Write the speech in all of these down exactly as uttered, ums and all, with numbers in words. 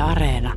Areena.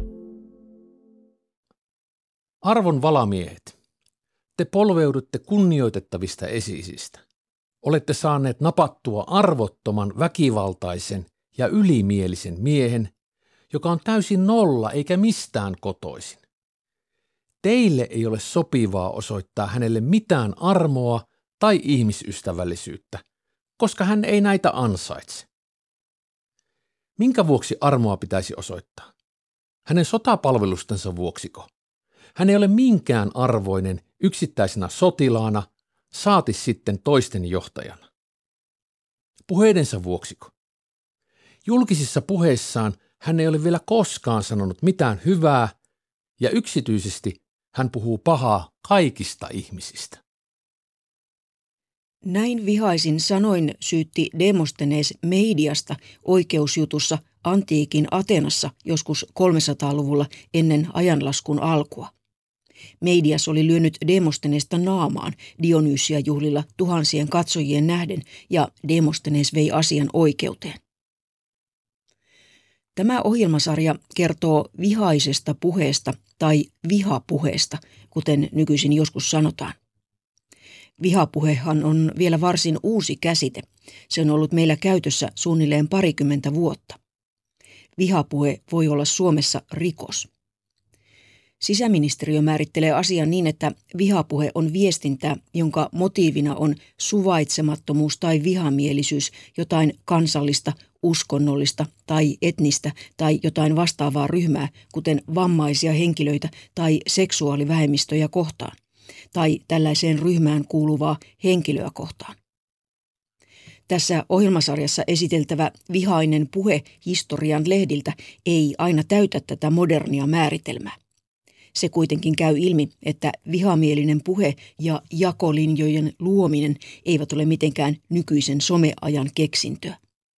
Arvon valamiehet, te polveudutte kunnioitettavista esi-isistä. Olette saaneet napattua arvottoman, väkivaltaisen ja ylimielisen miehen, joka on täysin nolla eikä mistään kotoisin. Teille ei ole sopivaa osoittaa hänelle mitään armoa tai ihmisystävällisyyttä, koska hän ei näitä ansaitse. Minkä vuoksi armoa pitäisi osoittaa? Hänen sotapalvelustensa vuoksiko? Hän ei ole minkään arvoinen yksittäisenä sotilaana, saati sitten toisten johtajana. Puheidensa vuoksiko? Julkisissa puheissaan hän ei ole vielä koskaan sanonut mitään hyvää, ja yksityisesti hän puhuu pahaa kaikista ihmisistä. Näin vihaisin sanoin syytti Demostenes Meidiasta oikeusjutussa antiikin Atenassa joskus kolmesataaluvulla ennen ajanlaskun alkua. Meidias oli lyönyt Demostenesta naamaan Dionysia-juhlilla tuhansien katsojien nähden ja Demostenes vei asian oikeuteen. Tämä ohjelmasarja kertoo vihaisesta puheesta tai vihapuheesta, kuten nykyisin joskus sanotaan. Vihapuhehan on vielä varsin uusi käsite. Se on ollut meillä käytössä suunnilleen parikymmentä vuotta. Vihapuhe voi olla Suomessa rikos. Sisäministeriö määrittelee asian niin, että vihapuhe on viestintää, jonka motiivina on suvaitsemattomuus tai vihamielisyys jotain kansallista, uskonnollista tai etnistä tai jotain vastaavaa ryhmää, kuten vammaisia henkilöitä tai seksuaalivähemmistöjä kohtaan, tai tällaiseen ryhmään kuuluvaa henkilöä kohtaan. Tässä ohjelmasarjassa esiteltävä vihainen puhe historian lehdiltä ei aina täytä tätä modernia määritelmää. Se kuitenkin käy ilmi, että vihamielinen puhe ja jakolinjojen luominen eivät ole mitenkään nykyisen someajan keksintöä.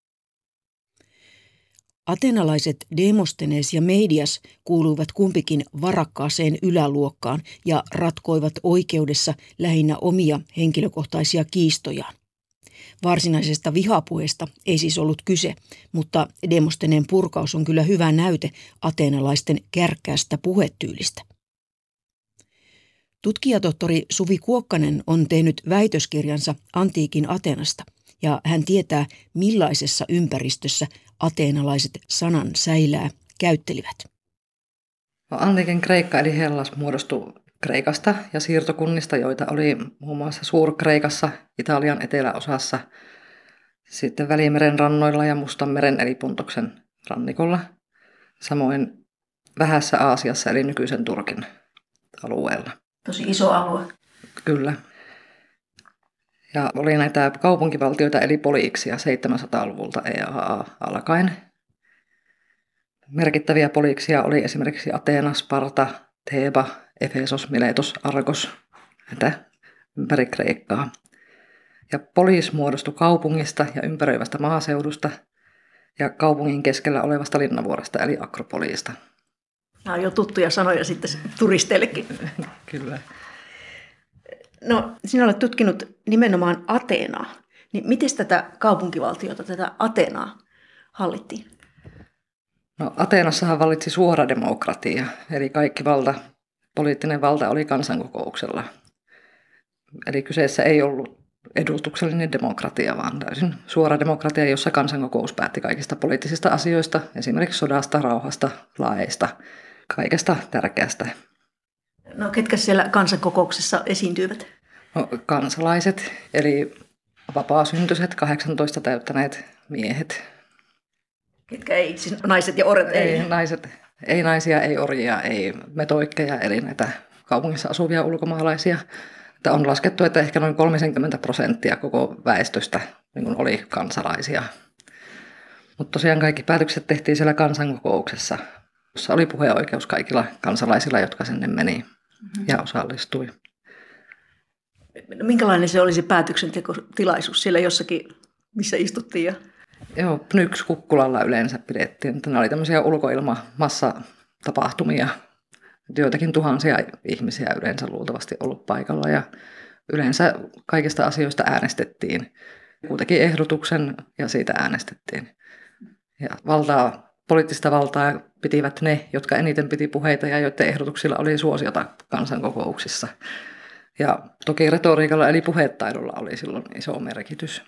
Atenalaiset Demostenes ja Meidias kuuluivat kumpikin varakkaaseen yläluokkaan ja ratkoivat oikeudessa lähinnä omia henkilökohtaisia kiistojaan. Varsinaisesta vihapuheesta ei siis ollut kyse, mutta Demosteneen purkaus on kyllä hyvä näyte ateenalaisten kärkkäästä puhetyylistä. Tutkijatohtori Suvi Kuokkanen on tehnyt väitöskirjansa antiikin Ateenasta, ja hän tietää, millaisessa ympäristössä ateenalaiset sanan säilää käyttelivät. Antiikin Kreikka eli Hellas muodostui Kreikasta ja siirtokunnista, joita oli muun muassa Suur-Kreikassa, Italian eteläosassa, sitten Välimeren rannoilla ja Mustanmeren eli Pontoksen rannikolla, samoin Vähässä Aasiassa eli nykyisen Turkin alueella. Tosi iso alue. Kyllä. Ja oli näitä kaupunkivaltioita eli poliiksia seitsemänsataaluvulta E A A alkaen. Merkittäviä poliiksia oli esimerkiksi Ateena, Sparta, Theba, Efesos, Miletos, Argos, näitä ympäri Kreikkaa. Ja poliis muodostui kaupungista ja ympäröivästä maaseudusta ja kaupungin keskellä olevasta linnavuoresta eli Akropoliista. Nämä on jo tuttuja sanoja sitten turisteillekin. Kyllä. No, sinä olet tutkinut nimenomaan Ateenaa. Niin miten tätä kaupunkivaltiota, tätä Ateenaa hallittiin? No, Ateenassahan vallitsi suora demokratia, eli kaikki valta, poliittinen valta oli kansankokouksella. Eli kyseessä ei ollut edustuksellinen demokratia, vaan täysin suora demokratia, jossa kansankokous päätti kaikista poliittisista asioista, esimerkiksi sodasta, rauhasta, laeista, kaikesta tärkeästä. No, ketkä siellä kansankokouksessa esiintyivät? No, kansalaiset, eli vapaasyntyiset, kahdeksantoista täyttäneet miehet. Ketkä ei, siis naiset ja orjat ei? Ei, naiset, ei naisia, ei orjia, ei metoikkeja, eli näitä kaupungissa asuvia ulkomaalaisia. Että on laskettu, että ehkä noin kolmekymmentä prosenttia koko väestöstä niin oli kansalaisia. Mutta tosiaan kaikki päätökset tehtiin siellä kansankokouksessa, jossa oli puheoikeus kaikilla kansalaisilla, jotka sinne meni mm-hmm. ja osallistui. No, minkälainen se oli se päätöksentekotilaisuus siellä jossakin, missä istuttiin? Ja... Joo, Pnyks kukkulalla yleensä pidettiin. Nämä oli tämmöisiä ulkoilmamassatapahtumia. Joitakin tuhansia ihmisiä yleensä luultavasti ollut paikalla ja yleensä kaikista asioista äänestettiin. Kuitenkin ehdotuksen ja siitä äänestettiin. Ja valtaa poliittista valtaa pitivät ne, jotka eniten piti puheita ja joiden ehdotuksilla oli suosiota kansankokouksissa. Ja toki retoriikalla eli puhetaidolla oli silloin iso merkitys.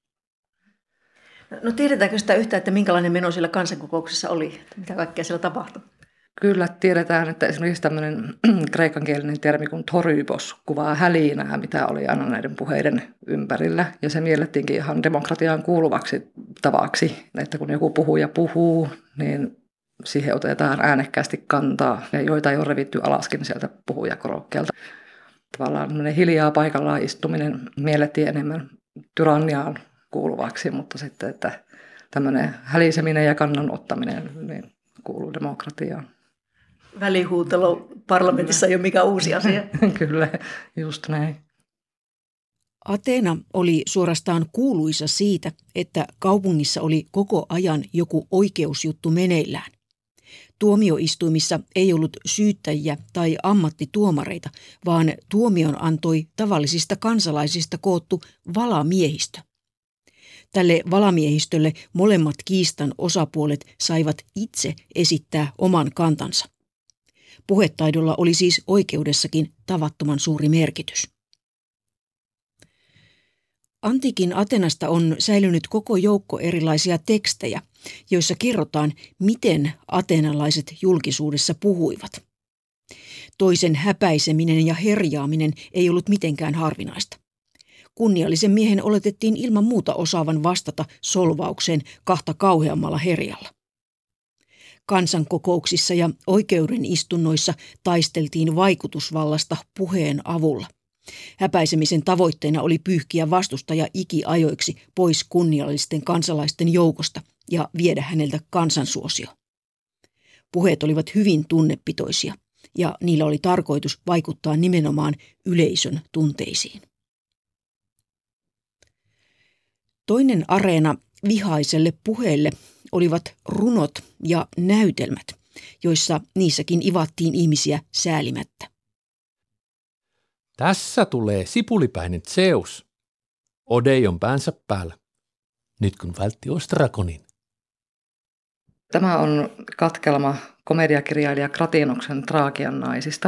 No tiedetäänkö sitä yhtään, että minkälainen meno siellä kansankokouksessa oli? Mitä kaikkea siellä tapahtui? Kyllä tiedetään, että esimerkiksi tämmöinen kreikankielinen termi kuin torybos kuvaa hälinää, mitä oli aina näiden puheiden ympärillä. Ja se miellettiinkin ihan demokratiaan kuuluvaksi tavaksi, että kun joku puhuja puhuu, niin siihen otetaan äänekkäästi kantaa, ja joita ei ole revitty alaskin sieltä puhujakorokkeelta. Tavallaan hiljaa paikallaan istuminen miellettiin enemmän tyranniaan kuuluvaksi, mutta sitten, että tämmöinen häliseminen ja kannan ottaminen niin kuuluu demokratiaan. Välihuutelu parlamentissa ei ole mikään uusi asia. Kyllä, just näin. Ateena oli suorastaan kuuluisa siitä, että kaupungissa oli koko ajan joku oikeusjuttu meneillään. Tuomioistuimissa ei ollut syyttäjiä tai ammattituomareita, vaan tuomion antoi tavallisista kansalaisista koottu valamiehistö. Tälle valamiehistölle molemmat kiistan osapuolet saivat itse esittää oman kantansa. Puhetaidolla oli siis oikeudessakin tavattoman suuri merkitys. Antiikin Atenasta on säilynyt koko joukko erilaisia tekstejä, joissa kerrotaan, miten ateenalaiset julkisuudessa puhuivat. Toisen häpäiseminen ja herjaaminen ei ollut mitenkään harvinaista. Kunniallisen miehen oletettiin ilman muuta osaavan vastata solvaukseen kahta kauheammalla herjalla. Kansankokouksissa ja oikeuden istunnoissa taisteltiin vaikutusvallasta puheen avulla. Häpäisemisen tavoitteena oli pyyhkiä vastustaja ikiajoiksi pois kunniallisten kansalaisten joukosta ja viedä häneltä kansansuosio. Puheet olivat hyvin tunnepitoisia ja niillä oli tarkoitus vaikuttaa nimenomaan yleisön tunteisiin. Toinen areena vihaiselle puheelle olivat runot ja näytelmät, joissa niissäkin ivattiin ihmisiä säälimättä. Tässä tulee sipulipäinen Zeus. Odeion päänsä päällä, nyt kun vältti Ostrakonin. Tämä on katkelma komediakirjailija Kratinoksen Traakian naisista.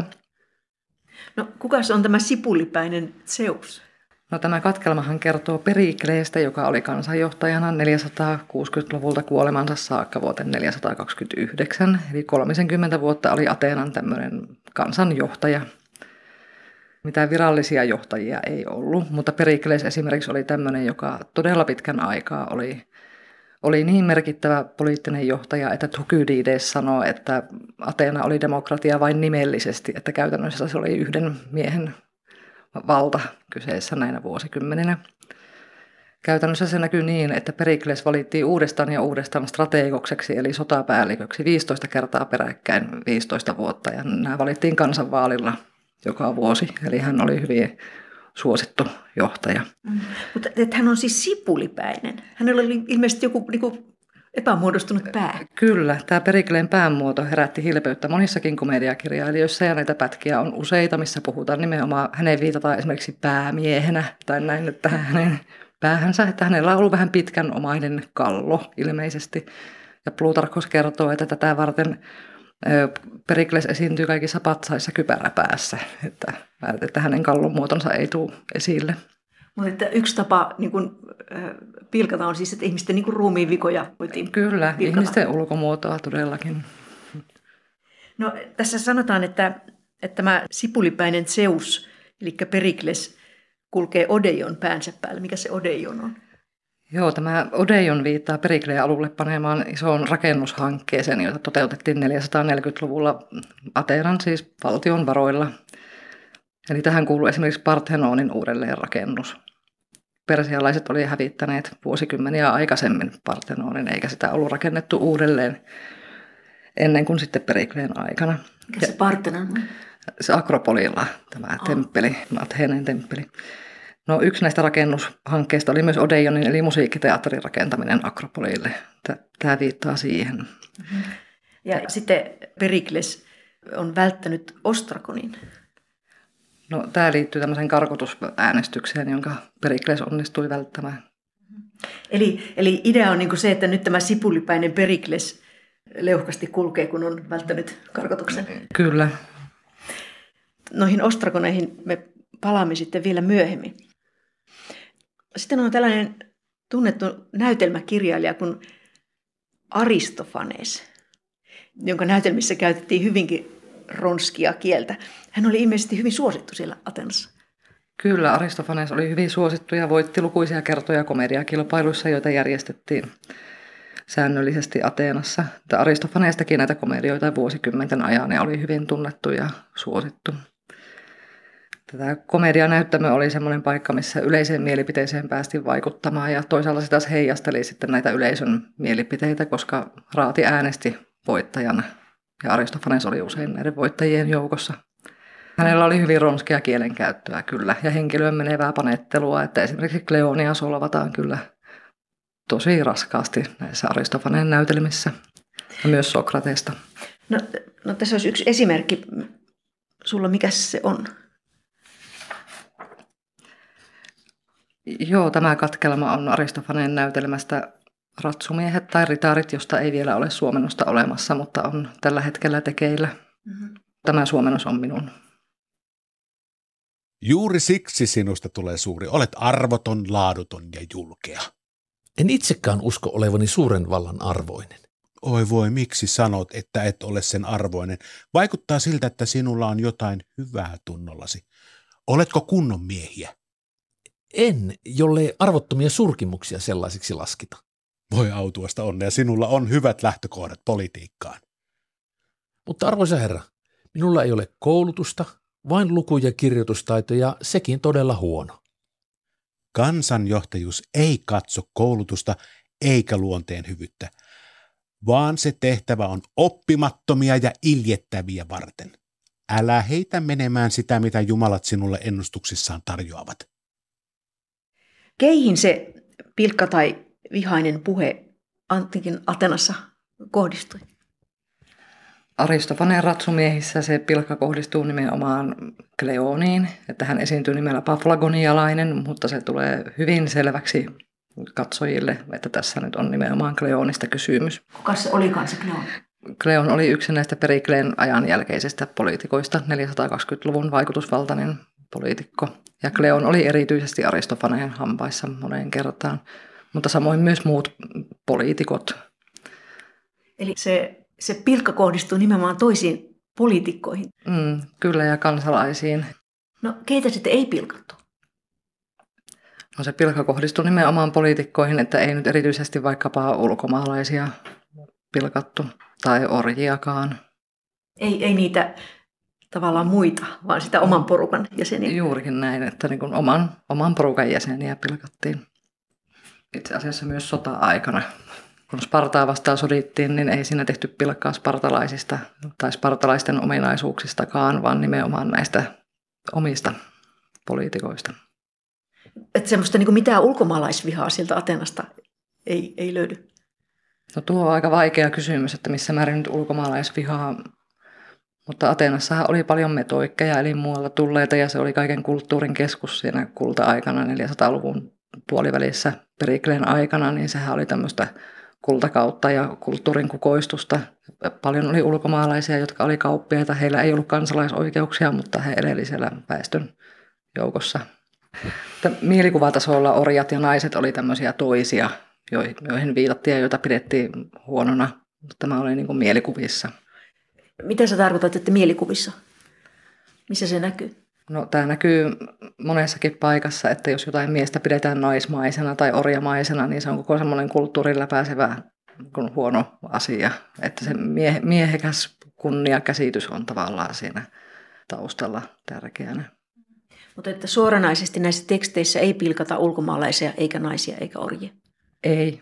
No kuka on tämä sipulipäinen Zeus? No, tämä katkelmahan kertoo Perikleestä, joka oli kansanjohtajana neljäsataakuusikymmentäluvulta kuolemansa saakka vuoteen neljäsataakaksikymmentäyhdeksän. Eli kolmekymmentä vuotta oli Ateenan tämmöinen kansanjohtaja. Mitään virallisia johtajia ei ollut, mutta Periklees esimerkiksi oli tämmöinen, joka todella pitkän aikaa oli, oli niin merkittävä poliittinen johtaja, että Thukydides sanoi, että Ateena oli demokratia vain nimellisesti, että käytännössä se oli yhden miehen valta kyseessä näinä vuosikymmeninä. Käytännössä se näkyy niin, että Perikles valittiin uudestaan ja uudestaan strategokseksi eli sotapäälliköksi viisitoista kertaa peräkkäin viisitoista vuotta. Ja nämä valittiin kansanvaalilla joka vuosi, eli hän oli hyvin suosittu johtaja. Mm. Mutta että hän on siis sipulipäinen. Hänellä oli ilmeisesti joku niin kuin epämuodostunut pää. Kyllä, tämä Perikleen päänmuoto herätti hilpeyttä monissakin komediakirjailijoissa ja näitä pätkiä on useita, missä puhutaan nimenomaan, häneen viitataan esimerkiksi päämiehenä tai näin, että hänen päähänsä, että hänellä on ollut vähän pitkän-omainen kallo ilmeisesti. Ja Plutarkos kertoo, että tätä varten Perikles esiintyy kaikissa patsaissa kypäräpäässä, että, että hänen kallon muotonsa ei tule esille. Mutta että yksi tapa niin kun, äh, pilkata on siis, että ihmisten niin kun ruumiin vikoja voitiin Kyllä, pilkata. Ihmisten ulkomuotoa todellakin. No, tässä sanotaan, että, että tämä sipulipäinen Zeus, eli Perikles, kulkee Odeion päänsä päällä. Mikä se Odeion on? Joo, tämä Odeion viittaa Perikleen alulle panemaan isoon rakennushankkeeseen, jota toteutettiin neljäsataaneljäkymmentäluvulla Ateenan, siis valtion varoilla. Eli tähän kuuluu esimerkiksi Parthenonin uudelleenrakennus. Persialaiset oli hävittäneet vuosikymmeniä aikaisemmin Parthenonin, eikä sitä ollut rakennettu uudelleen ennen kuin sitten Perikleen aikana. Mikä se Parthenon on? Se Akropolilla, tämä oh. temppeli, Athenen temppeli. No, yksi näistä rakennushankkeista oli myös Odeionin eli musiikkiteatterin rakentaminen Akropolille. Tämä viittaa siihen. Mm-hmm. Ja sitten Perikles on välttänyt Ostrakonin. No, tämä liittyy tämmöiseen karkotusäänestykseen, jonka Perikles onnistui välttämään. Eli, eli idea on niin kuin se, että nyt tämä sipulipäinen Perikles leuhkasti kulkee, kun on välttänyt karkotuksen. Kyllä. Noihin ostragoneihin me palaamme sitten vielä myöhemmin. Sitten on tällainen tunnettu näytelmäkirjailija kuin Aristofanes, jonka näytelmissä käytettiin hyvinkin ronskia kieltä. Hän oli ilmeisesti hyvin suosittu siellä Atenassa. Kyllä, Aristofanes oli hyvin suosittu ja voitti lukuisia kertoja komediakilpailuissa, joita järjestettiin säännöllisesti Ateenassa. Aristofanes teki näitä komedioita vuosikymmenten ajan ja oli hyvin tunnettu ja suosittu. Tätä komedianäyttämö oli semmoinen paikka, missä yleiseen mielipiteeseen päästiin vaikuttamaan ja toisaalta se taas heijasteli sitten näitä yleisön mielipiteitä, koska raati äänesti voittajana ja Aristofanes oli usein näiden voittajien joukossa. Hänellä oli hyvin ronskia kielenkäyttöä kyllä ja henkilöön menevää panettelua, että esimerkiksi Kleonia solvataan kyllä tosi raskaasti näissä Aristofaneen näytelmissä ja myös Sokratesta. No, no tässä olisi yksi esimerkki. Sulla mikä se on? Joo, tämä katkelma on Aristofaneen näytelmästä Ratsumiehet tai Ritaarit, josta ei vielä ole suomennosta olemassa, mutta on tällä hetkellä tekeillä. Mm-hmm. Tämä suomennos on minun. Juuri siksi sinusta tulee suuri. Olet arvoton, laaduton ja julkea. En itsekään usko olevani suuren vallan arvoinen. Oi voi, miksi sanot, että et ole sen arvoinen? Vaikuttaa siltä, että sinulla on jotain hyvää tunnollasi. Oletko kunnon miehiä? En, jollei arvottomia surkimuksia sellaisiksi laskita. Voi autuasta onnea, sinulla on hyvät lähtökohdat politiikkaan. Mutta arvoisa herra, minulla ei ole koulutusta, vain luku- ja kirjoitustaito ja sekin todella huono. Kansanjohtajuus ei katso koulutusta eikä luonteen hyvyyttä, vaan se tehtävä on oppimattomia ja iljettäviä varten. Älä heitä menemään sitä, mitä jumalat sinulle ennustuksissaan tarjoavat. Keihin se pilkka tai vihainen puhe antiikin Atenassa kohdistui? Aristofaneen ratsumiehissä se pilkka kohdistuu nimenomaan Kleoniin, että hän esiintyy nimellä Paphlagonialainen, mutta se tulee hyvin selväksi katsojille, että tässä nyt on nimenomaan Kleonista kysymys. Kuka se olikaan se Kleon? Kleon oli yksi näistä Perikleen ajan jälkeisistä poliitikoista, neljäsataakaksikymmentäluvun vaikutusvaltainen poliitikko. Ja Kleon oli erityisesti Aristofaneen hampaissa moneen kertaan, mutta samoin myös muut poliitikot. Eli se, se pilkka kohdistuu nimenomaan toisiin poliitikkoihin? Mm, kyllä, ja kansalaisiin. No keitä sitten ei pilkattu? No se pilkka kohdistuu nimenomaan poliitikkoihin, että ei nyt erityisesti vaikkapa ulkomaalaisia pilkattu tai orjiakaan. Ei, ei niitä tavallaan muita, vaan sitä oman porukan jäseniä. Juurikin näin, että niin kuin oman, oman porukan jäseniä pilkattiin. Itse asiassa myös sota-aikana. Kun Spartaa vastaan sodittiin, niin ei siinä tehty pilkkaa spartalaisista tai spartalaisten ominaisuuksistakaan, vaan nimenomaan näistä omista poliitikoista. Että semmoista niin kuin mitään ulkomaalaisvihaa sieltä Atenasta ei, ei löydy? No tuo on aika vaikea kysymys, että missä määrin nyt ulkomaalaisvihaa. Mutta Ateenassahan oli paljon metoikkeja, eli muualta tulleita, ja se oli kaiken kulttuurin keskus siinä kulta-aikana, neljäsataaluvun puolivälissä Perikleen aikana, niin sehän oli tämmöistä kultakautta ja kulttuurin kukoistusta. Paljon oli ulkomaalaisia, jotka oli kauppiaita. Heillä ei ollut kansalaisoikeuksia, mutta he eleli siellä väestön joukossa. Mielikuvatasolla orjat ja naiset oli tämmöisiä toisia, joihin viitattiin ja joita pidettiin huonona. Tämä oli niin kuin mielikuvissa. Mitä sä tarkoitat, että mielikuvissa? Missä se näkyy? No, tämä näkyy monessakin paikassa, että jos jotain miestä pidetään naismaisena tai orjamaisena, niin se on koko semmoinen kulttuurin läpäisevä huono asia. Että se mie- miehekäs kunniakäsitys on tavallaan siinä taustalla tärkeänä. Mutta että suoranaisesti näissä teksteissä ei pilkata ulkomaalaisia eikä naisia eikä orjia? Ei.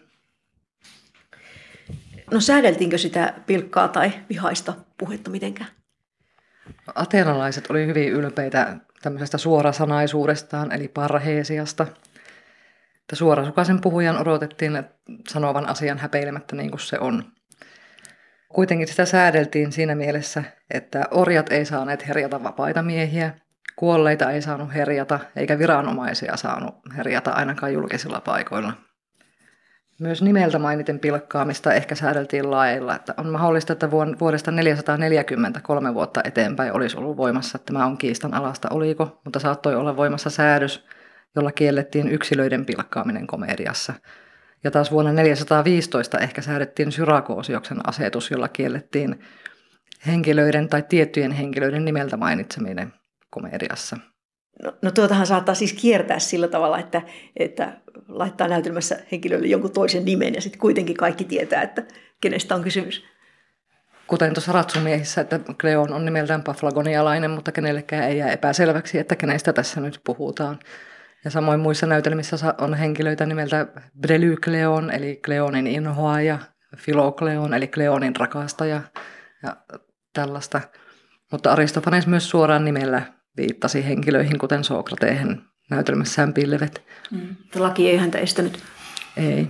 No säädeltiinkö sitä pilkkaa tai vihaista puhetta mitenkään? Ateenalaiset oli hyvin ylpeitä tämmöisestä suorasanaisuudestaan, eli parheesiasta. Että suorasukaisen puhujan odotettiin sanovan asian häpeilemättä niin kuin se on. Kuitenkin sitä säädeltiin siinä mielessä, että orjat ei saaneet herjata vapaita miehiä, kuolleita ei saanut herjata, eikä viranomaisia saanut herjata ainakaan julkisilla paikoilla. Myös nimeltä mainiten pilkkaamista ehkä säädeltiin laeilla. Että on mahdollista, että vuodesta neljäsataaneljäkymmentä, kolme vuotta eteenpäin olisi ollut voimassa. Tämä on kiistanalaista oliko, mutta saattoi olla voimassa säädös, jolla kiellettiin yksilöiden pilkkaaminen komediassa. Ja taas vuonna neljäsataaviisitoista ehkä säädettiin Syrakoosioksen asetus, jolla kiellettiin henkilöiden tai tiettyjen henkilöiden nimeltä mainitseminen komediassa. No, no tuotahan saattaa siis kiertää sillä tavalla, että, että laittaa näytelmässä henkilölle jonkun toisen nimen ja sitten kuitenkin kaikki tietää, että kenestä on kysymys. Kuten tuossa Ratsumiehissä, että Kleon on nimeltään paflagonialainen, mutta kenellekään ei jää epäselväksi, että kenestä tässä nyt puhutaan. Ja samoin muissa näytelmissä on henkilöitä nimeltä Brely-Kleon, eli Kleonin inhoaja, Philo-Kleon, eli Kleonin rakastaja ja tällaista. Mutta Aristofanes myös suoraan nimellä viittasi henkilöihin, kuten Sokratehen näytelmässään Pilvet. Mm. Laki ei häntä estänyt. Ei.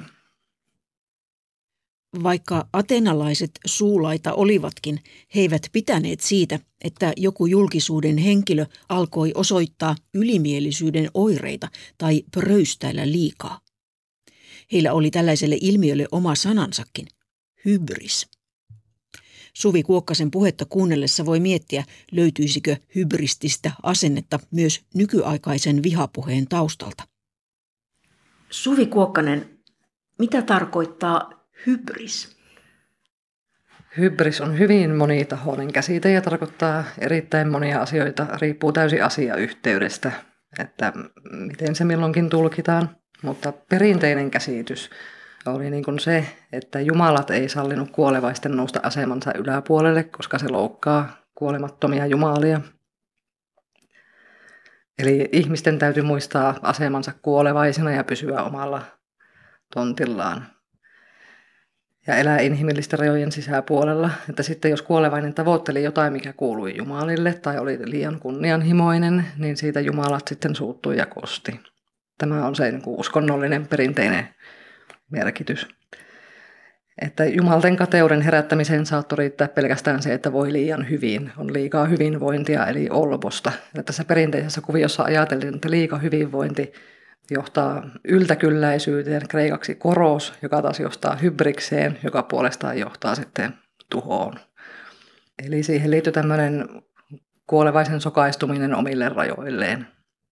Vaikka ateenalaiset suulaita olivatkin, he eivät pitäneet siitä, että joku julkisuuden henkilö alkoi osoittaa ylimielisyyden oireita tai pröystäillä liikaa. Heillä oli tällaiselle ilmiölle oma sanansakin, hybris. Suvi Kuokkasen puhetta kuunnellessa voi miettiä, löytyisikö hybrististä asennetta myös nykyaikaisen vihapuheen taustalta. Suvi Kuokkanen, mitä tarkoittaa hybris? Hybris on hyvin monitahoinen käsite ja tarkoittaa erittäin monia asioita. Riippuu täysin asiayhteydestä, että miten se milloinkin tulkitaan. Mutta perinteinen käsitys oli niin kuin se, että jumalat ei sallinut kuolevaisten nousta asemansa yläpuolelle, koska se loukkaa kuolemattomia jumalia. Eli ihmisten täytyy muistaa asemansa kuolevaisina ja pysyä omalla tontillaan. Ja elää inhimillisten rajojen sisäpuolella. Että sitten jos kuolevainen tavoitteli jotain, mikä kuului jumalille tai oli liian kunnianhimoinen, niin siitä jumalat sitten suuttui ja kosti. Tämä on se niin kuin uskonnollinen perinteinen merkitys. Että jumalten kateuden herättämiseen saattoi riittää pelkästään se, että voi liian hyvin. On liikaa hyvinvointia eli olposta. Ja tässä perinteisessä kuviossa ajateltiin, että liika hyvinvointi johtaa yltäkylläisyyteen, kreikaksi koros, joka taas johtaa hybrikseen, joka puolestaan johtaa sitten tuhoon. Eli siihen liittyy tämmöinen kuolevaisen sokaistuminen omille rajoilleen.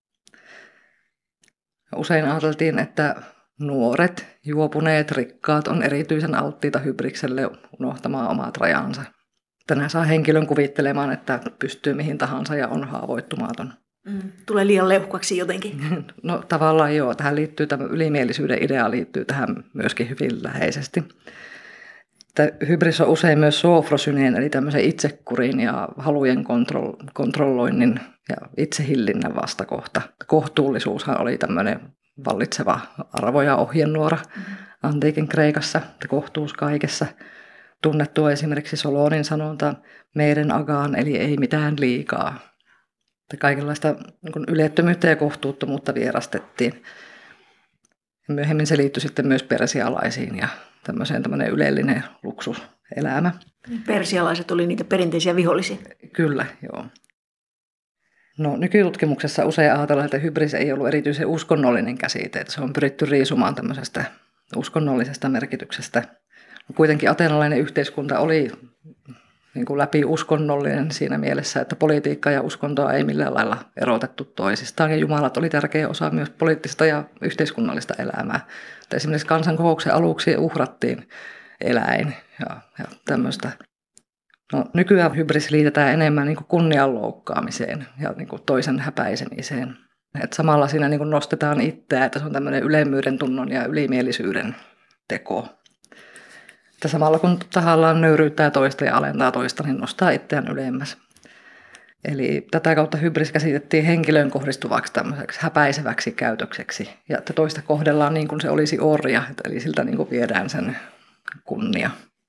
Usein ajateltiin, että nuoret, juopuneet, rikkaat on erityisen alttiita hybrikselle unohtamaan omat rajansa. Tänään saa henkilön kuvittelemaan, että pystyy mihin tahansa ja on haavoittumaton. Mm, tulee liian leuhkaksi jotenkin. No tavallaan joo. Tähän liittyy tämä ylimielisyyden idea liittyy tähän myöskin hyvin läheisesti. Että hybris on usein myös soofrosyneen, eli tämmöisen itsekurin ja halujen kontro- kontrolloinnin ja itsehillinnän vastakohta. Kohtuullisuushan oli tämmöinen vallitseva arvo ja ohjenuora antiikin Kreikassa, että kohtuus kaikessa. Tunnettua esimerkiksi Solonin sanonta meidän agaan, eli ei mitään liikaa. Että kaikenlaista niin ylettömyyttä ja kohtuuttomuutta vierastettiin. Ja myöhemmin se liittyi sitten myös persialaisiin ja tämmöiseen tämmöinen ylellinen luksuselämä. Persialaiset oli niitä perinteisiä vihollisia. Kyllä, joo. No, nykytutkimuksessa usein ajatellaan, että hybris ei ollut erityisen uskonnollinen käsite, että se on pyritty riisumaan tämmöisestä uskonnollisesta merkityksestä. Kuitenkin ateenalainen yhteiskunta oli niin kuin läpi uskonnollinen siinä mielessä, että politiikka ja uskontoa ei millään lailla erotettu toisistaan. Ja jumalat oli tärkeä osa myös poliittista ja yhteiskunnallista elämää. Että esimerkiksi kansankokouksen aluksi uhrattiin eläin ja, ja tämmöistä. No, nykyään hybris liitetään enemmän niin kuin kunnian loukkaamiseen ja niin kuin toisen häpäisemiseen. Et samalla siinä niin kuin nostetaan itseä, että se on tämmöinen ylemmyyden tunnon ja ylimielisyyden teko. Että samalla kun tahallaan nöyryyttää toista ja alentaa toista, niin nostaa itseään ylemmäs. Eli tätä kautta hybris käsitettiin henkilöön kohdistuvaksi tämmöiseksi häpäiseväksi käytökseksi. Ja että toista kohdellaan niin kuin se olisi orja, eli siltä niin kuin viedään sen kunnia.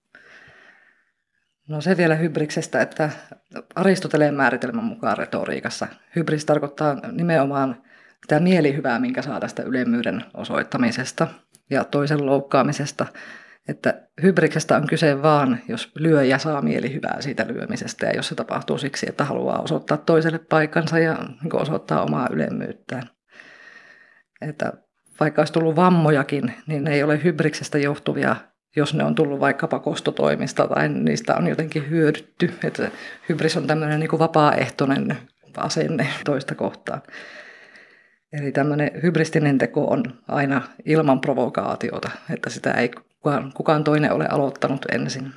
No se vielä hybriksestä, että Aristoteleen määritelmän mukaan retoriikassa hybris tarkoittaa nimenomaan sitä mielihyvää, minkä saa tästä ylemmyyden osoittamisesta ja toisen loukkaamisesta. Että hybriksestä on kyse vaan, jos lyöjä saa mielihyvää siitä lyömisestä ja jos se tapahtuu siksi, että haluaa osoittaa toiselle paikkansa ja osoittaa omaa ylemmyyttään. Että vaikka olisi tullut vammojakin, niin ne ei ole hybriksestä johtuvia, jos ne on tullut vaikkapa kostotoimista tai niistä on jotenkin hyödytty. Että hybris on tämmöinen niin kuin vapaaehtoinen asenne toista kohtaan. Eli tämmöinen hybristinen teko on aina ilman provokaatiota, että sitä ei kukaan, kukaan toinen ole aloittanut ensin.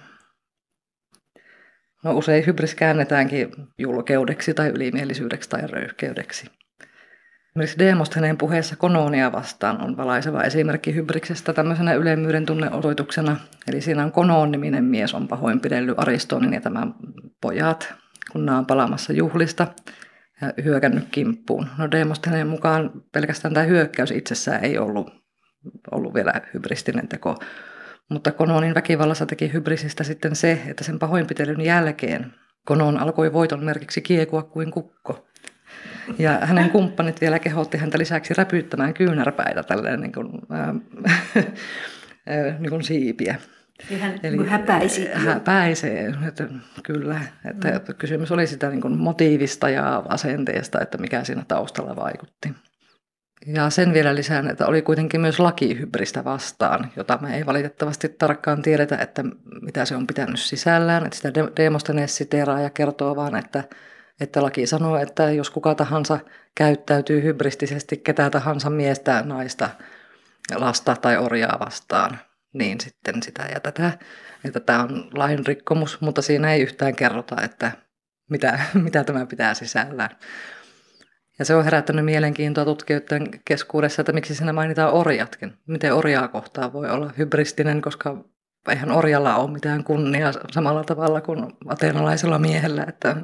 No usein hybris käännetäänkin julkeudeksi tai ylimielisyydeksi tai röyhkeydeksi. Esimerkiksi Demostheneen puheessa Kononia vastaan on valaiseva esimerkki hybriksestä tämmöisenä ylemmyyden tunneosoituksena. Eli siinä on Konoon-niminen mies on pahoinpidellyt Aristonin ja tämän pojat, kun nämä on palaamassa juhlista ja hyökännyt kimppuun. No Demostheneen mukaan pelkästään tämä hyökkäys itsessään ei ollut, ollut vielä hybristinen teko. Mutta Kononin väkivallassa teki hybrisistä sitten se, että sen pahoinpitelyn jälkeen Konon alkoi voiton merkiksi kiekua kuin kukko. Ja hänen kumppanit vielä kehotti häntä lisäksi räpyttämään kyynärpäitä tälleen niin kuin, äh, niin kuin siipiä. Eli hän Eli häpäisi. Häpäisee, että kyllä. Että mm. Kysymys oli sitä niin kuin motiivista ja asenteesta, että mikä siinä taustalla vaikutti. Ja sen vielä lisään, että oli kuitenkin myös laki hybristä vastaan, jota me ei valitettavasti tarkkaan tiedetä, että mitä se on pitänyt sisällään. Että sitä Demosthenes siteeraa ja kertoo vaan, että, että laki sanoo, että jos kuka tahansa käyttäytyy hybristisesti ketä tahansa miestä, naista, lasta tai orjaa vastaan, niin sitten sitä ja tätä. Että tämä on lain rikkomus, mutta siinä ei yhtään kerrota, että mitä, mitä tämä pitää sisällään. Ja se on herättänyt mielenkiintoa tutkijoiden keskuudessa, että miksi siinä mainitaan orjatkin. Miten orjaa kohtaan voi olla hybristinen, koska eihän orjalla ole mitään kunnia samalla tavalla kuin ateenalaisella miehellä. Että,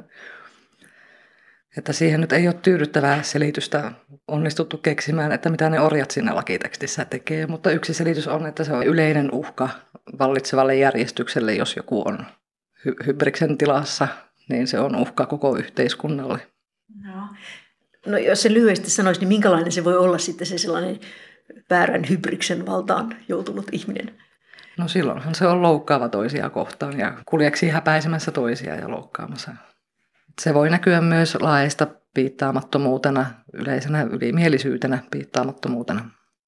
että siihen nyt ei ole tyydyttävää selitystä onnistuttu keksimään, että mitä ne orjat siinä lakitekstissä tekee. Mutta yksi selitys on, että se on yleinen uhka vallitsevalle järjestykselle, jos joku on hy- hybriksen tilassa, niin se on uhka koko yhteiskunnalle. No. No jos se lyhyesti sanoisi, niin minkälainen se voi olla sitten se sellainen väärän hybriksen valtaan joutunut ihminen? No silloinhan se on loukkaava toisia kohtaan ja kuljeksi häpäisemässä toisia ja loukkaamassa. Se voi näkyä myös laajasta piittaamattomuutena, yleisenä ylimielisyytenä piittaamattomuutena.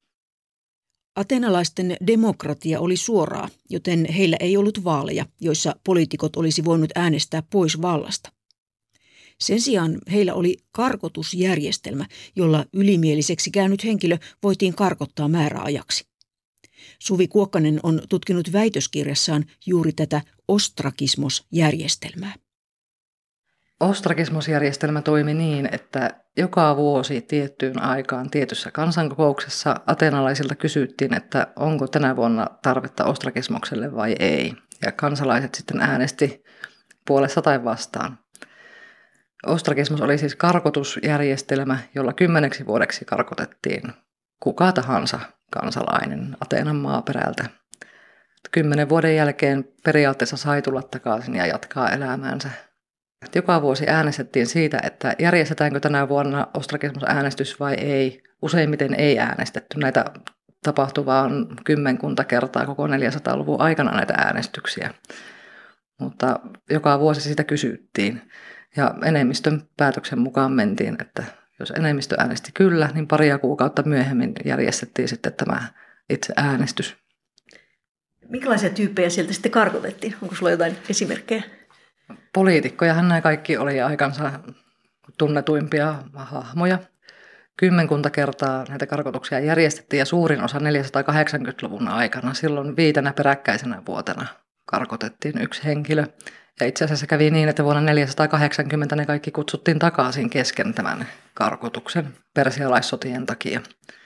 Ateenalaisten demokratia oli suoraa, joten heillä ei ollut vaaleja, joissa poliitikot olisi voinut äänestää pois vallasta. Sen sijaan heillä oli karkotusjärjestelmä, jolla ylimieliseksi käynyt henkilö voitiin karkottaa määräajaksi. Suvi Kuokkanen on tutkinut väitöskirjassaan juuri tätä ostrakismosjärjestelmää. Ostrakismosjärjestelmä toimi niin, että joka vuosi tiettyyn aikaan tietyssä kansankokouksessa ateenalaisilta kysyttiin, että onko tänä vuonna tarvetta ostrakismokselle vai ei. Ja kansalaiset sitten äänesti puolesta tai vastaan. Ostrakismos oli siis karkotusjärjestelmä, jolla kymmeneksi vuodeksi karkotettiin kuka tahansa kansalainen Ateenan maaperältä. Kymmenen vuoden jälkeen periaatteessa sai tulla takaisin ja jatkaa elämäänsä. Joka vuosi äänestettiin siitä, että järjestetäänkö tänä vuonna ostrakismosäänestys vai ei. Useimmiten ei äänestetty. Näitä tapahtui vain kymmenkunta kertaa koko neljäsataaluvun aikana näitä äänestyksiä. Mutta joka vuosi sitä kysyttiin. Ja enemmistön päätöksen mukaan mentiin, että jos enemmistö äänesti kyllä, niin paria kuukautta myöhemmin järjestettiin sitten tämä itse äänestys. Minkälaisia tyyppejä sieltä sitten karkotettiin? Onko sulla jotain esimerkkejä? Poliitikkojahan nämä kaikki oli aikansa tunnetuimpia hahmoja. Kymmenkunta kertaa näitä karkotuksia järjestettiin ja suurin osa neljäsataakahdeksankymmentäluvun aikana. Silloin viitenä peräkkäisenä vuotena karkotettiin yksi henkilö. Ja itse asiassa kävi niin, että vuonna neljäsataakahdeksankymmentä ne kaikki kutsuttiin takaisin kesken tämän karkotuksen persialaissotien takia.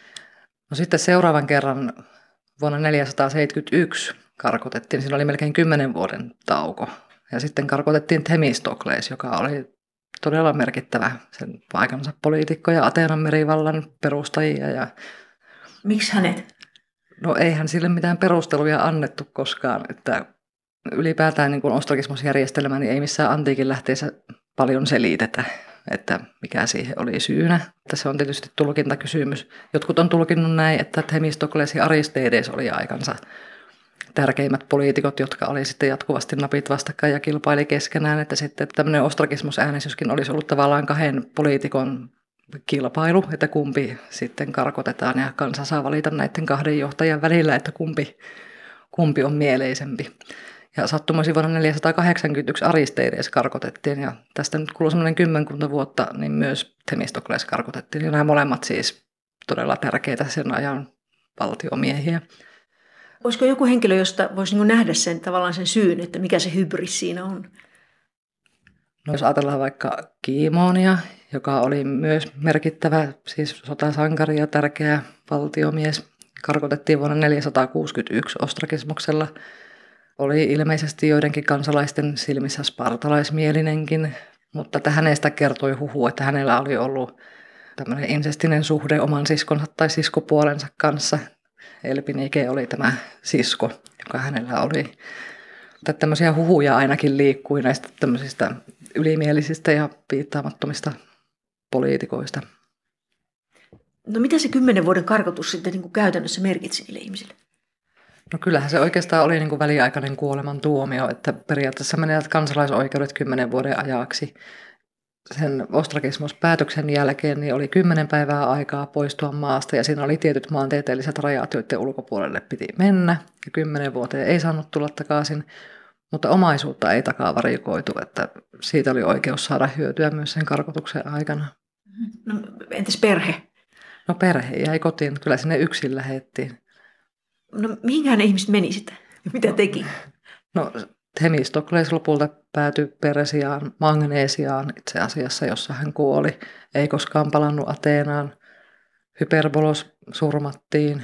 No sitten seuraavan kerran vuonna neljäsataaseitsemänkymmentäyksi karkotettiin, siinä oli melkein kymmenen vuoden tauko. Ja sitten karkotettiin Themistokles, joka oli todella merkittävä sen aikansa poliitikko ja Ateenan merivallan perustajia. Ja miksi hänet? No eihän sille mitään perusteluja annettu koskaan, että ylipäätään niin kuin ostrakismosjärjestelmä niin ei missään antiikin lähteessä paljon selitetä, että mikä siihen oli syynä. Se on tietysti tulkintakysymys. Jotkut on tulkinnut näin, että Themistokles ja Aristides oli aikansa tärkeimmät poliitikot, jotka oli sitten jatkuvasti napit vastakkain ja kilpaili keskenään, että sitten tämmöinen ostrakismosäänestyskin olisi ollut tavallaan kahden poliitikon kilpailu, että kumpi sitten karkotetaan ja kansa saa valita näiden kahden johtajan välillä, että kumpi, kumpi on mieleisempi. Ja sattumoisin vuonna neljäsataakahdeksankymmentäyksi Aristeides karkotettiin ja tästä nyt kului semmoinen kymmenkunta vuotta, niin myös Themistokles karkotettiin. Ja nämä molemmat siis todella tärkeitä sen ajan valtiomiehiä. Olisiko joku henkilö, josta voisi niin nähdä sen tavallaan sen syyn, että mikä se hybris siinä on? No, jos ajatellaan vaikka Kiimonia, joka oli myös merkittävä siis sotasankari ja tärkeä valtiomies, karkotettiin vuonna neljäsataakuusikymmentäyksi ostrakismuksella. Oli ilmeisesti joidenkin kansalaisten silmissä spartalaismielinenkin, mutta että hänestä kertoi huhu, että hänellä oli ollut tämmöinen insestinen suhde oman siskonsa tai siskopuolensa kanssa. Elpinike oli tämä sisko, joka hänellä oli. Mutta tämmöisiä huhuja ainakin liikkui näistä tämmöisistä ylimielisistä ja piittaamattomista poliitikoista. No mitä se kymmenen vuoden karkotus sitten niin kuin käytännössä merkitsi niille ihmisille? No kyllähän se oikeastaan oli niin kuin väliaikainen kuolemantuomio, että periaatteessa menevät kansalaisoikeudet kymmenen vuoden ajaksi. Sen ostrakismuspäätöksen jälkeen niin oli kymmenen päivää aikaa poistua maasta ja siinä oli tietyt maantieteelliset rajat, joiden ulkopuolelle piti mennä. Ja kymmenen vuoteen ei saanut tulla takaisin, mutta omaisuutta ei takavarikoitu, että siitä oli oikeus saada hyötyä myös sen karkotuksen aikana. No, entäs perhe? No perhe jäi kotiin, kyllä sinne yksin lähdettiin. No mihinkähän ne ihmiset meni sitä? Mitä teki? No Themistokles lopulta päätyi Persiaan, Magneesiaan itse asiassa, jossa hän kuoli. Ei koskaan palannut Ateenaan. Hyperbolos surmattiin.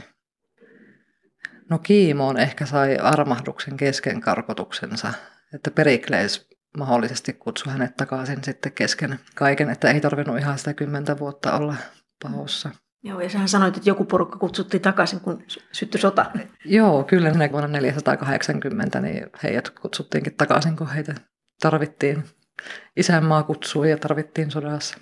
No Kiimoon ehkä sai armahduksen kesken karkotuksensa, että Perikles mahdollisesti kutsui hänet takaisin sitten kesken kaiken, että ei tarvinnut ihan sitä kymmentä vuotta olla pahossa. Joo, ja sähän sanoit, että joku porukka kutsuttiin takaisin, kun syttyi sota. Joo, kyllä ne vuonna neljäsataakahdeksankymmentä niin heidät kutsuttiinkin takaisin, kun heitä tarvittiin. Isänmaa kutsui ja tarvittiin sodassa.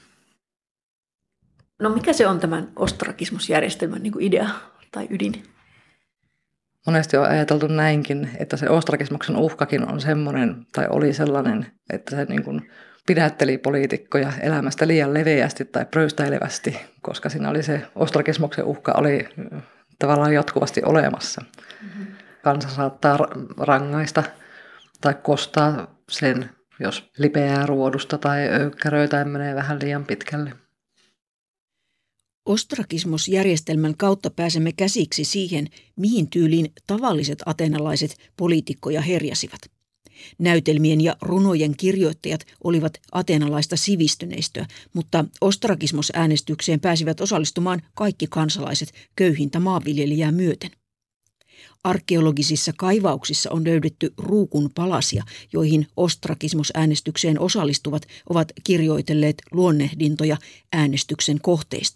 No mikä se on tämän ostrakismusjärjestelmän niin kuin idea tai ydin? Monesti on ajateltu näinkin, että se ostrakismuksen uhkakin on semmoinen, tai oli sellainen, että se niin kuin pidätteli poliitikkoja elämästä liian leveästi tai pröystäilevästi, koska siinä oli se ostrakismuksen uhka oli tavallaan jatkuvasti olemassa. Mm-hmm. Kansa saattaa rangaista tai kostaa sen, jos lipeää ruodusta tai öykkäröi tai menee vähän liian pitkälle. Ostrakismosjärjestelmän kautta pääsemme käsiksi siihen, mihin tyyliin tavalliset ateenalaiset poliitikkoja herjasivat. Näytelmien ja runojen kirjoittajat olivat ateenalaista sivistyneistöä, mutta ostrakismosäänestykseen pääsivät osallistumaan kaikki kansalaiset köyhintä maanviljelijää myöten. Arkeologisissa kaivauksissa on löydetty ruukun palasia, joihin ostrakismosäänestykseen osallistuvat ovat kirjoitelleet luonnehdintoja äänestyksen kohteista.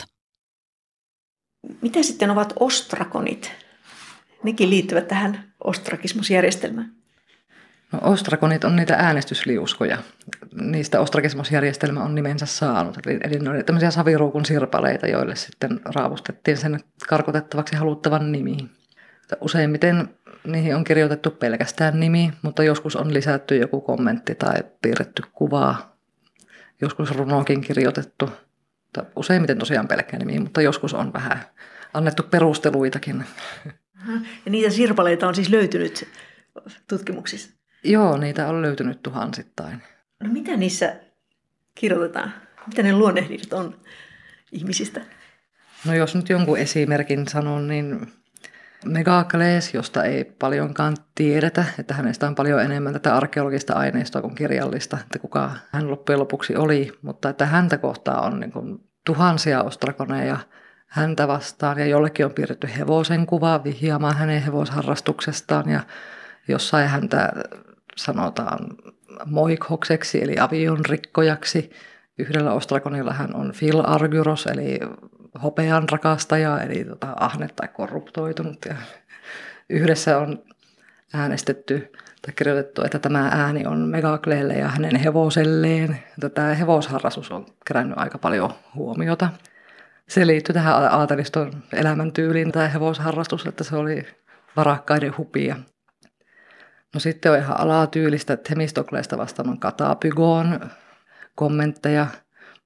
Mitä sitten ovat ostrakonit? Nekin liittyvät tähän ostrakismusjärjestelmään. No, ostrakonit on niitä äänestysliuskoja. Niistä ostrakismusjärjestelmä on nimensä saanut. Eli, eli ne olivat tämmöisiä saviruukun sirpaleita, joille sitten raavustettiin sen karkotettavaksi haluttavan nimi. Useimmiten niihin on kirjoitettu pelkästään nimi, mutta joskus on lisätty joku kommentti tai piirretty kuvaa. Joskus runokin kirjoitettu. Useimmiten tosiaan pelkkä nimi, mutta joskus on vähän annettu perusteluitakin. Ja niitä sirpaleita on siis löytynyt tutkimuksissa? Joo, niitä on löytynyt tuhansittain. No mitä niissä kirjoitetaan? Mitä ne luonnehdinnat on ihmisistä? No jos nyt jonkun esimerkin sanon, niin Megakles, josta ei paljonkaan tiedetä, että hänestä on paljon enemmän tätä arkeologista aineistoa kuin kirjallista, että kuka hän loppujen lopuksi oli, mutta että häntä kohtaa on niin kuin tuhansia ostrakoneja häntä vastaan ja jollekin on piirretty hevosen kuva vihjaamaan hänen hevosharrastuksestaan ja jossain häntä sanotaan moikhokseksi eli avion rikkojaksi. Yhdellä ostrakonilla hän on Phil Argyros eli hopean rakastaja eli tota, ahne tai korruptoitunut. Ja yhdessä on äänestetty tai kirjoitettu, että tämä ääni on Megakleelle ja hänen hevoselleen. Tämä hevosharrastus on kerännyt aika paljon huomiota. Se liittyy tähän aateliston elämäntyyliin, tämä hevosharrastus, että se oli varakkaiden hupia. No sitten on ihan alatyylistä, että Themistokleesta vastaan on Katapygon kommentteja,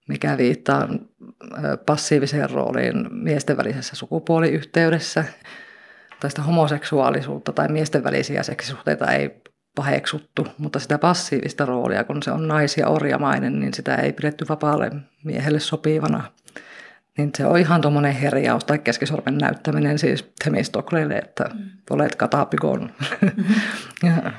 mikä viittaa passiiviseen rooliin miesten välisessä sukupuoliyhteydessä. Tai sitä homoseksuaalisuutta tai miesten välisiä seksisuhteita ei paheksuttu, mutta sitä passiivista roolia, kun se on nais- ja orjamainen, niin sitä ei pidetty vapaalle miehelle sopivana. Niin se on ihan tuommoinen herjaus tai keskisormen näyttäminen siis Themistokleelle, että mm. olet katapygon. Mm-hmm. ja.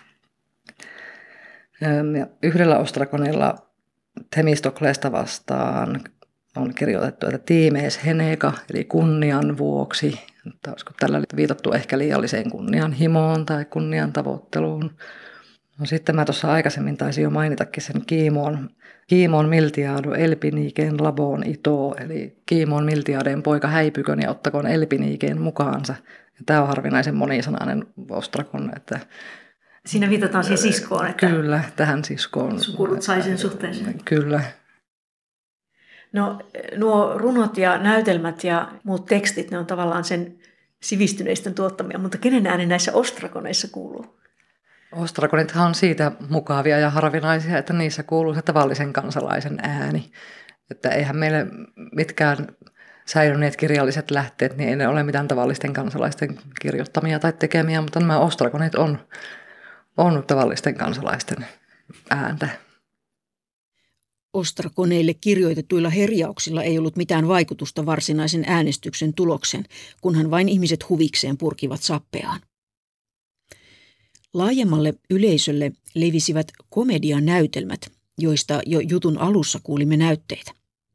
Ja yhdellä ostrakonilla Themistokleesta vastaan on kirjoitettu, että tiimees Heneka, eli kunnian vuoksi. Että olisiko tällä viitattu ehkä liialliseen kunnianhimoon tai kunnian tavoitteluun. No, sitten mä tuossa aikaisemmin taisin jo mainitakin sen Kiimon, Kiimon Miltiado Elpiniken labon ito, eli Kiimon Miltiaden poika häipykön ja ottakoon Elpiniken mukaansa. Ja tämä on harvinaisen monisanainen ostrakon, että siinä viitataan siihen siskoon, että kyllä, tähän siskoon. Sukulut sai sen suhteeseen. Kyllä. No nuo runot ja näytelmät ja muut tekstit, ne on tavallaan sen sivistyneistön tuottamia, mutta kenen ääni näissä ostrakoneissa kuuluu? Ostrakonithan on siitä mukavia ja harvinaisia, että niissä kuuluu se tavallisen kansalaisen ääni. Että eihän meille mitkään säilyneet kirjalliset lähteet, niin ei ne ole mitään tavallisten kansalaisten kirjoittamia tai tekemiä, mutta nämä ostrakonit on, on tavallisten kansalaisten ääntä. Ostrakoneille kirjoitetuilla herjauksilla ei ollut mitään vaikutusta varsinaisen äänestyksen tulokseen, kunhan vain ihmiset huvikseen purkivat sappeaan. Laajemmalle yleisölle levisivät komedianäytelmät, joista jo jutun alussa kuulimme näytteitä.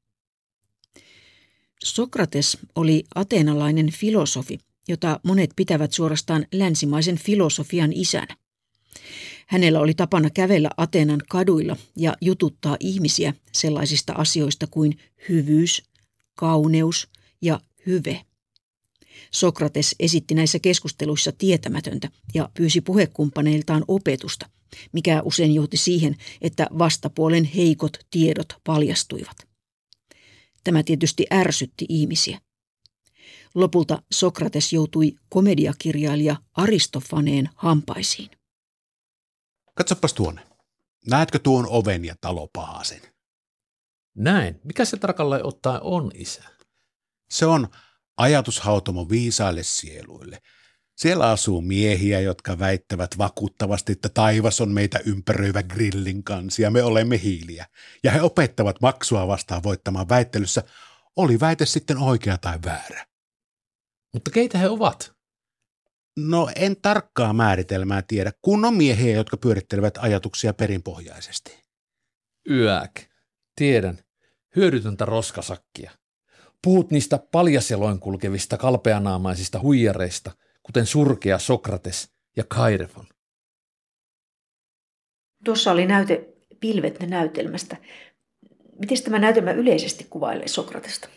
Sokrates oli ateenalainen filosofi, jota monet pitävät suorastaan länsimaisen filosofian isänä. Hänellä oli tapana kävellä Ateenan kaduilla ja jututtaa ihmisiä sellaisista asioista kuin hyvyys, kauneus ja hyve. Sokrates esitti näissä keskusteluissa tietämätöntä ja pyysi puhekumppaneiltaan opetusta, mikä usein johti siihen, että vastapuolen heikot tiedot paljastuivat. Tämä tietysti ärsytti ihmisiä. Lopulta Sokrates joutui komediakirjailija Aristofaneen hampaisiin. Katsopas tuonne. Näetkö tuon oven ja talopahasen? Näin. Mikä se tarkalleen ottaen on, isä? Se on ajatushautomo viisaille sieluille. Siellä asuu miehiä, jotka väittävät vakuuttavasti, että taivas on meitä ympäröivä grillin kansi ja me olemme hiiliä. Ja he opettavat maksua vastaan voittamaan väittelyssä, oli väite sitten oikea tai väärä. Mutta keitä he ovat? No en tarkkaa määritelmää tiedä, kun on miehiä, jotka pyörittelevät ajatuksia perinpohjaisesti. Yäk. Tiedän. Hyödytöntä roskasakkia. Puhut niistä paljasjaloin kulkevista kalpeanaamaisista huijareista, kuten surkea Sokrates ja Kairefon. Tuossa oli näyte Pilvet näytelmästä. Miten tämä näytelmä yleisesti kuvailee Sokratesta?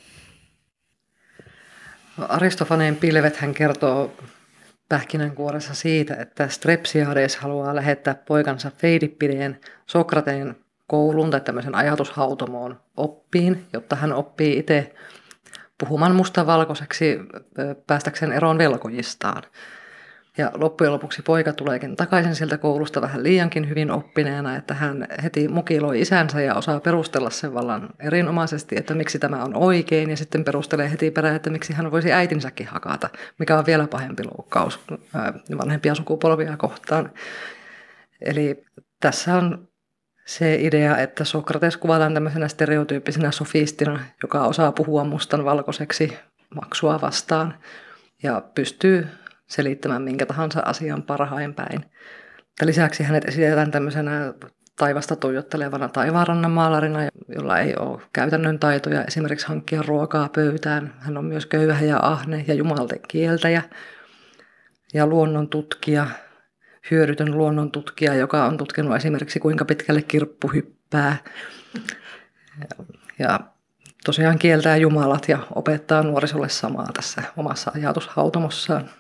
No, Aristofaneen Pilvet hän kertoo pähkinänkuoressa siitä, että Strepsiades haluaa lähettää poikansa Feidippideen Sokrateen kouluun tai tämmöisen ajatushautomoon oppiin, jotta hän oppii itse puhumaan mustavalkoiseksi päästäkseen eroon velkojistaan. Ja loppujen lopuksi poika tuleekin takaisin sieltä koulusta vähän liiankin hyvin oppineena, että hän heti mukiloi isänsä ja osaa perustella sen vallan erinomaisesti, että miksi tämä on oikein, ja sitten perustelee heti perään, että miksi hän voisi äitinsäkin hakata, mikä on vielä pahempi loukkaus vanhempia sukupolvia kohtaan. Eli tässä on se idea, että Sokrates kuvataan tämmöisenä stereotyyppisenä sofistina, joka osaa puhua mustan valkoiseksi maksua vastaan ja pystyy selittämään minkä tahansa asian parhain päin. Lisäksi hänet esitetään tämmöisenä taivasta tuijottelevana taivaanrannan maalarina, jolla ei ole käytännön taitoja esimerkiksi hankkia ruokaa pöytään. Hän on myös köyhä ja ahne ja jumalten kieltäjä ja luonnon tutkija, hyödytön luonnon tutkija, joka on tutkinut esimerkiksi kuinka pitkälle kirppu hyppää. Ja tosiaan kieltää jumalat ja opettaa nuorisolle samaa tässä omassa ajatushautomossaan.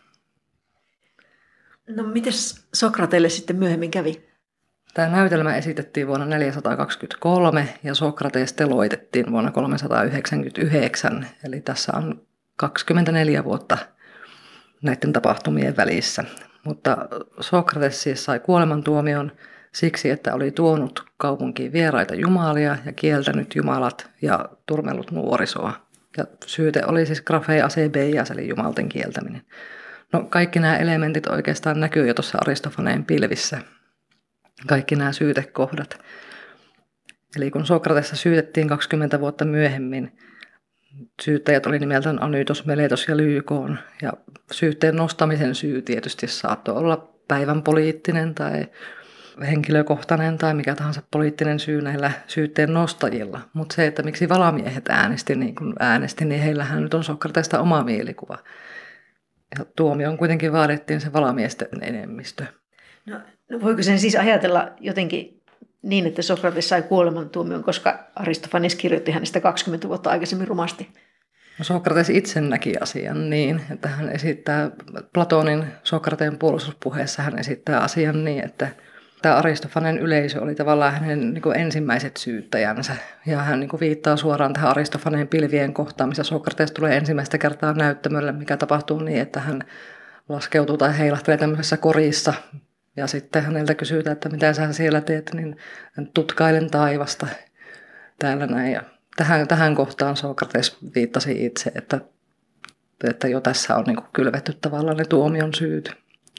No mites Sokrateelle sitten myöhemmin kävi? Tämä näytelmä esitettiin vuonna neljäsataakaksikymmentäkolme ja Sokrates teloitettiin vuonna kolmesataayhdeksänkymmentäyhdeksän. Eli tässä on kaksikymmentäneljä vuotta näiden tapahtumien välissä. Mutta Sokrates siis sai kuolemantuomion siksi, että oli tuonut kaupunkiin vieraita jumalia ja kieltänyt jumalat ja turmellut nuorisoa. Ja syyte oli siis grafei asebeias, eli jumalten kieltäminen. No kaikki nämä elementit oikeastaan näkyy jo tuossa Aristofaneen pilvissä. Kaikki nämä syytekohdat. Eli kun Sokratesta syytettiin kaksikymmentä vuotta myöhemmin, syyttäjät oli nimeltään Anytos, Meletos ja Lykoon. Ja syytteen nostamisen syy tietysti saattoi olla päivän poliittinen tai henkilökohtainen tai mikä tahansa poliittinen syy näillä syytteen nostajilla. Mutta se, että miksi valamiehet äänesti niin kuin äänesti, niin heillähän nyt on Sokratesta oma mielikuva. Ja tuomioon kuitenkin vaadittiin se valamiesten enemmistö. No, no voiko sen siis ajatella jotenkin niin, että Sokrates sai kuolemantuomion, koska Aristofanes kirjoitti hänestä kaksikymmentä vuotta aikaisemmin rumasti? No Sokrates itse näki asian niin, että hän esittää Platonin Sokrateen puolustuspuheessa, hän esittää asian niin, että tämä Aristofanen yleisö oli tavallaan hänen niin kuin ensimmäiset syyttäjänsä. Ja hän niin kuin viittaa suoraan tähän Aristofaneen pilvien kohtaan, missä Sokrates tulee ensimmäistä kertaa näyttämölle, mikä tapahtuu niin, että hän laskeutuu tai heilahtelee tämmöisessä korissa. Ja sitten häneltä kysytään, että mitä sä siellä teet, niin tutkailen taivasta täällä näin. Ja tähän, tähän kohtaan Sokrates viittasi itse, että, että jo tässä on niin kuin kylvetty tavallaan ne tuomion syyt.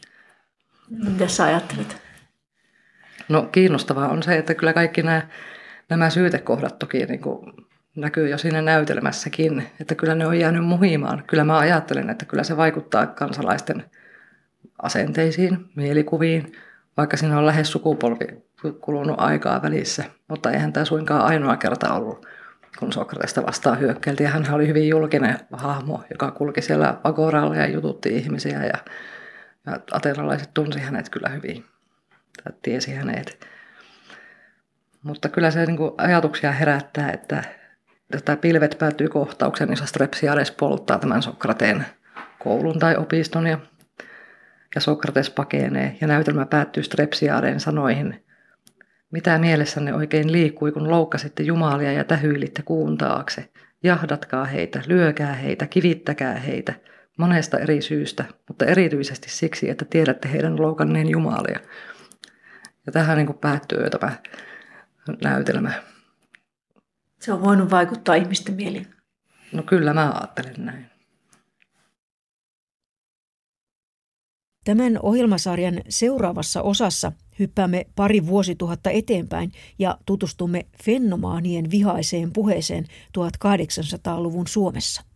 Mitä sä ajattelet? No kiinnostavaa on se, että kyllä kaikki nämä, nämä syytekohdat toki niin kuin näkyy jo siinä näytelmässäkin, että kyllä ne on jäänyt muhimaan. Kyllä mä ajattelen, että kyllä se vaikuttaa kansalaisten asenteisiin, mielikuviin, vaikka siinä on lähes sukupolvi kulunut aikaa välissä. Mutta eihän tämä suinkaan ainoa kerta ollut, kun Sokratesta vastaan hyökkäiltiin. Ja hän oli hyvin julkinen hahmo, joka kulki siellä agoralla ja jututti ihmisiä. Ja, ja ateenalaiset tunsi hänet kyllä hyvin, tai tiesi hänet. Mutta kyllä se niin kuin ajatuksia herättää, että tämä pilvet päätyy kohtaukseen, jossa Strepsiades polttaa tämän Sokrateen koulun tai opiston ja Ja Sokrates pakenee ja näytelmä päättyy Strepsiadeen sanoihin. Mitä mielessänne oikein liikkui, kun loukkasitte jumalia ja tähyilitte kuun taakse? Jahdatkaa heitä, lyökää heitä, kivittäkää heitä. Monesta eri syystä, mutta erityisesti siksi, että tiedätte heidän loukanneen jumalia. Ja tähän niin kuin päättyy tämä näytelmä. Se on voinut vaikuttaa ihmisten mieliin. No kyllä mä ajattelen näin. Tämän ohjelmasarjan seuraavassa osassa hyppäämme pari vuosituhatta eteenpäin ja tutustumme fennomaanien vihaiseen puheeseen tuhatkahdeksansataaluvun Suomessa.